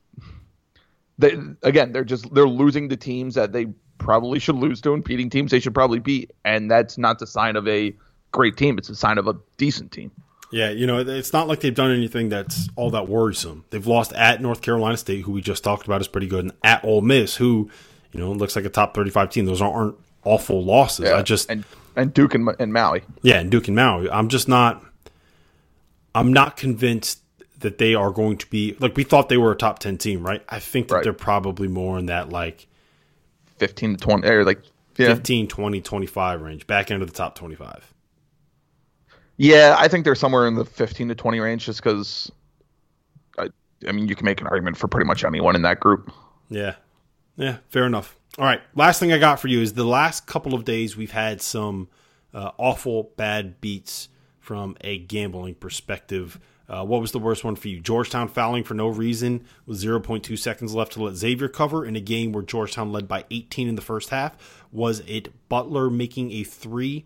C: losing to teams that they probably should lose to, and beating teams they should probably beat, and that's not the sign of a great team. It's a sign of a decent team.
B: Yeah, you know, it's not like they've done anything that's all that worrisome. They've lost at North Carolina State, who we just talked about is pretty good, and at Ole Miss, who, you know, looks like a top 35 team. Those aren't awful losses.
C: Yeah, and Duke and Maui.
B: Yeah, and Duke and Maui. I'm not convinced that they are going to be, like, we thought they were a top 10 team, right? I think that they're probably more in that, like,
C: 15 to 20, or like
B: 15, 20, 25 range, back end of the top 25.
C: Yeah, I think they're somewhere in the 15 to 20 range just because, I mean, you can make an argument for pretty much anyone in that group.
B: Yeah, fair enough. All right, last thing I got for you is the last couple of days we've had some awful bad beats from a gambling perspective. What was the worst one for you? Georgetown fouling for no reason with 0.2 seconds left to let Xavier cover in a game where Georgetown led by 18 in the first half. Was it Butler making a three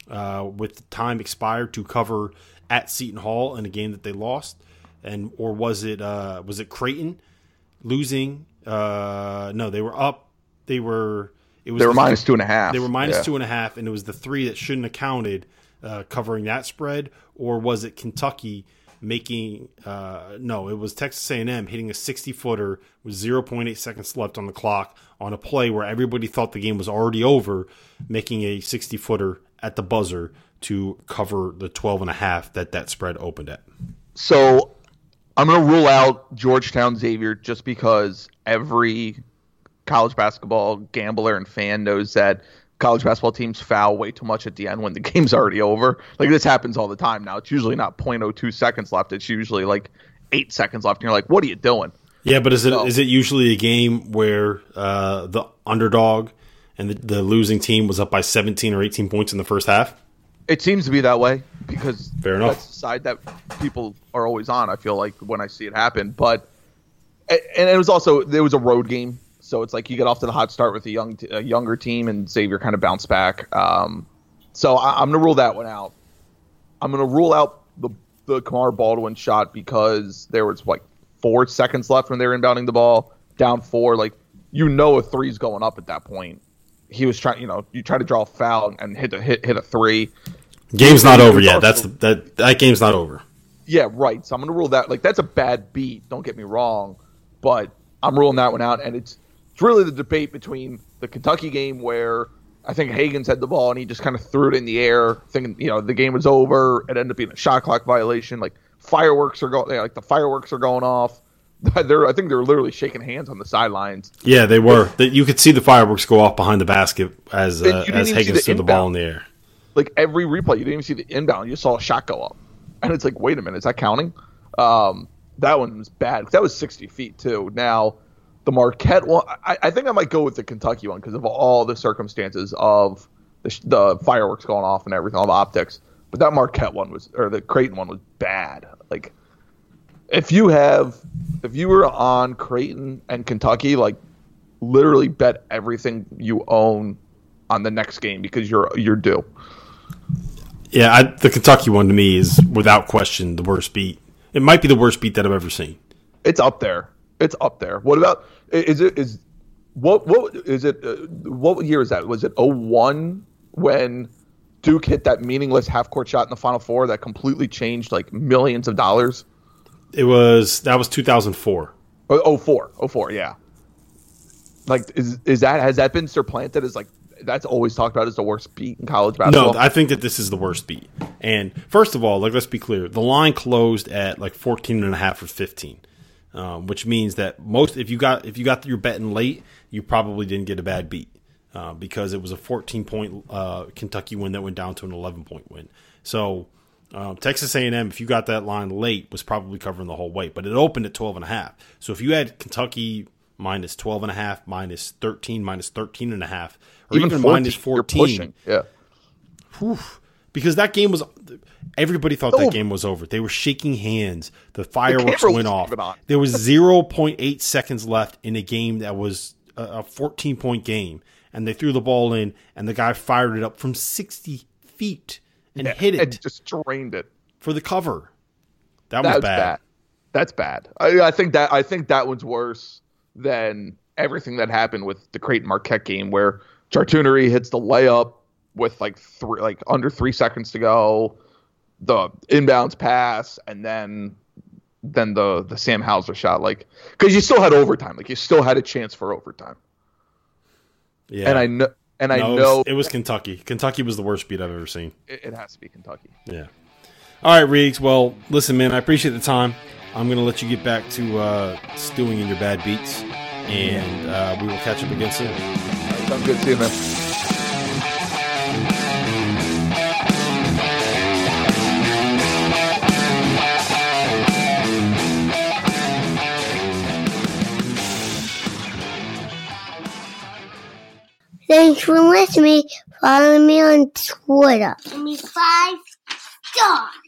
B: with time expired to cover at Seton Hall in a game that they lost? Or was it Creighton losing? No, they were up. They were
C: minus 2.5.
B: They were minus 2.5, and it was the three that shouldn't have counted covering that spread. Or was it Kentucky making it was Texas A&M hitting a 60-footer with 0.8 seconds left on the clock on a play where everybody thought the game was already over, making a 60-footer at the buzzer to cover the 12.5 that spread opened at.
C: So I'm going to rule out Georgetown Xavier just because every college basketball gambler and fan knows that college basketball teams foul way too much at the end when the game's already over. Like, this happens all the time now. It's usually not 0.02 seconds left. It's usually like 8 seconds left. And you're like, what are you doing?
B: Yeah, but is it usually a game where the underdog and the losing team was up by 17 or 18 points in the first half?
C: It seems to be that way because
B: fair enough.
C: That's the side that people are always on, I feel like, when I see it happen. But and it was a road game. So it's like you get off to the hot start with a younger team, and Xavier kind of bounced back. So I'm going to rule that one out. I'm going to rule out the Kamar Baldwin shot because there was like 4 seconds left when they were inbounding the ball, down 4. Like, a three's going up at that point. He was trying, you try to draw a foul and hit a three.
B: Game's not over yet. That game's not over.
C: Yeah, right. So I'm going to rule that. Like, that's a bad beat. Don't get me wrong, but I'm ruling that one out, and it's really the debate between the Kentucky game where I think Hagens had the ball and he just kind of threw it in the air, thinking the game was over. It ended up being a shot clock violation. Like, fireworks are going off. I think they're literally shaking hands on the sidelines.
B: Yeah, they were. You could see the fireworks go off behind the basket as Hagens threw the ball in the air.
C: Like, every replay, you didn't even see the inbound. You just saw a shot go up, and it's like, wait a minute, is that counting? That one was bad. That was 60 feet too. Now, the Marquette one, I think I might go with the Kentucky one because of all the circumstances of the fireworks going off and everything, all the optics. But that Marquette one the Creighton one was bad. Like, if you were on Creighton and Kentucky, like, literally bet everything you own on the next game because you're due.
B: Yeah, the Kentucky one to me is without question the worst beat. It might be the worst beat that I've ever seen.
C: It's up there. What about what year is that? Was it 2001 when Duke hit that meaningless half court shot in the Final Four that completely changed like millions of dollars?
B: That was 2004.
C: 04, yeah. Like, has that been supplanted as like that's always talked about as the worst beat in college basketball?
B: No, I think that this is the worst beat. And first of all, like let's be clear, the line closed at like 14.5 or 15, which means that if you got your bet in late, you probably didn't get a bad beat because it was a 14-point Kentucky win that went down to an 11-point win. So Texas A&M, if you got that line late, was probably covering the whole way, but it opened at 12.5. So if you had Kentucky minus 12.5, minus 13, minus 13.5, or even minus 14.
C: Yeah.
B: Whew, because that game was – everybody thought that game was over. They were shaking hands. The fireworks went off. There was 0.8 seconds left in a game that was a 14-point game, and they threw the ball in, and the guy fired it up from 60 feet and hit it.
C: And just drained it.
B: For the cover. That was bad.
C: That's bad. I think that one's worse than everything that happened with the Creighton Marquette game where Chartounery hits the layup with under 3 seconds to go, the inbounds pass, and then the Sam Hauser shot. Like, because you still had overtime. Like, you still had a chance for overtime.
B: Yeah.
C: And I know
B: it was Kentucky. Kentucky was the worst beat I've ever seen.
C: It has to be Kentucky.
B: Yeah. All right, Riggs. Well, listen, man, I appreciate the time. I'm going to let you get back to stewing in your bad beats, and we will catch up again soon.
C: Sounds good. See you, man.
D: Thanks for listening. Follow me on Twitter. Give me 5 stars.